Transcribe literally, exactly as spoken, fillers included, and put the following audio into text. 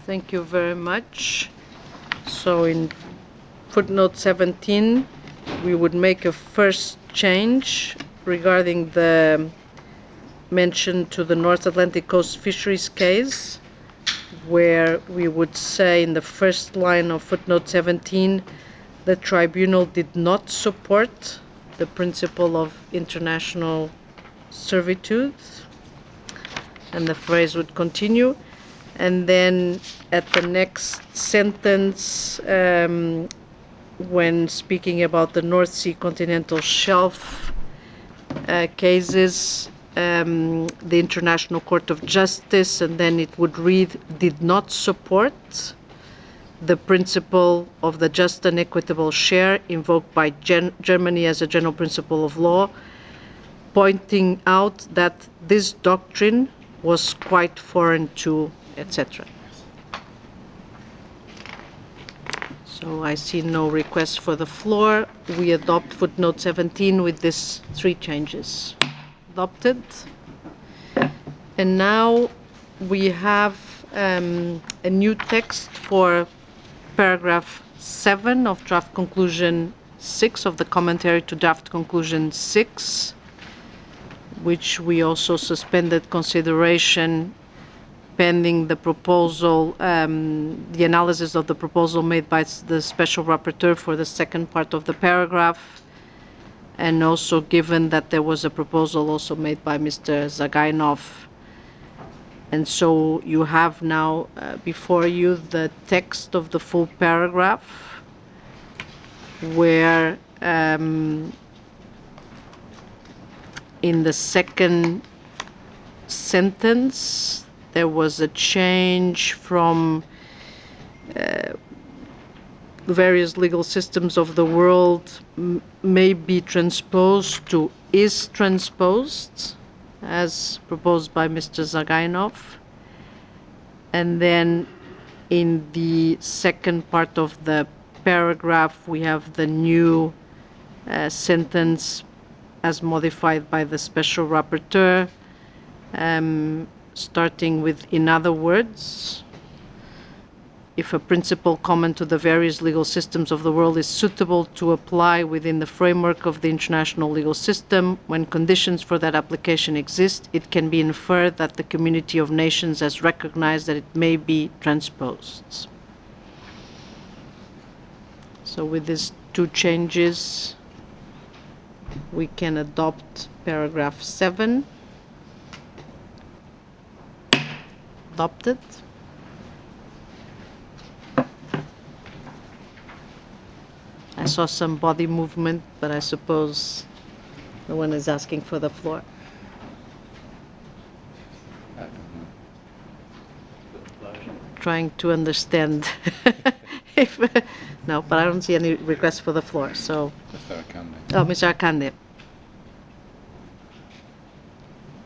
Thank you very much. So in footnote seventeen, we would make a first change regarding the mention to the North Atlantic Coast Fisheries case, where we would say in the first line of footnote seventeen, the tribunal did not support the principle of international servitude, and the phrase would continue. And then at the next sentence, um, when speaking about the North Sea continental shelf uh, cases, um, the International Court of Justice, and then it would read, did not support the principle of the just and equitable share invoked by Gen Germany as a general principle of law, pointing out that this doctrine was quite foreign to, et cetera. So I see no request for the floor. We adopt footnote seventeen with these three changes. Adopted. And now we have um, a new text for paragraph seven of draft conclusion six of the commentary to draft conclusion six, which we also suspended consideration pending the proposal, um, the analysis of the proposal made by the Special Rapporteur for the second part of the paragraph, and also given that there was a proposal also made by Mister Zagainov. And so you have now uh, before you the text of the full paragraph, where um, in the second sentence there was a change from uh, various legal systems of the world m may be transposed to is transposed, as proposed by Mister Zagainov. And then in the second part of the paragraph we have the new uh, sentence as modified by the Special Rapporteur, um, starting with, in other words, if a principle common to the various legal systems of the world is suitable to apply within the framework of the international legal system, when conditions for that application exist, it can be inferred that the community of nations has recognized that it may be transposed. So with these two changes, we can adopt paragraph seven. Adopted. I saw some body movement, but I suppose no one is asking for the floor. Trying to understand if no, but I don't see any requests for the floor. So, Mister Akande. oh, Mister Akande.